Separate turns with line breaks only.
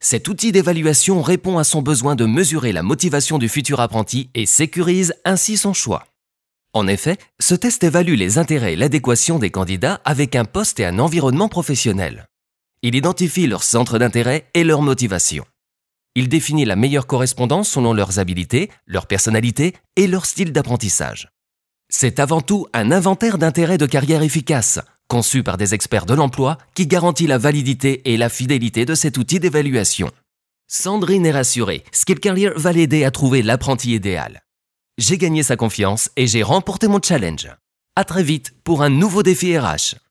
Cet outil d'évaluation répond à son besoin de mesurer la motivation du futur apprenti et sécurise ainsi son choix. En effet, ce test évalue les intérêts et l'adéquation des candidats avec un poste et un environnement professionnel. Il identifie leurs centres d'intérêt et leur motivation. Il définit la meilleure correspondance selon leurs habilités, leur personnalité et leur style d'apprentissage. C'est avant tout un inventaire d'intérêts de carrière efficace, conçu par des experts de l'emploi qui garantit la validité et la fidélité de cet outil d'évaluation. Sandrine est rassurée, Skill Career va l'aider à trouver l'apprenti idéal. J'ai gagné sa confiance et j'ai remporté mon challenge. À très vite pour un nouveau défi RH.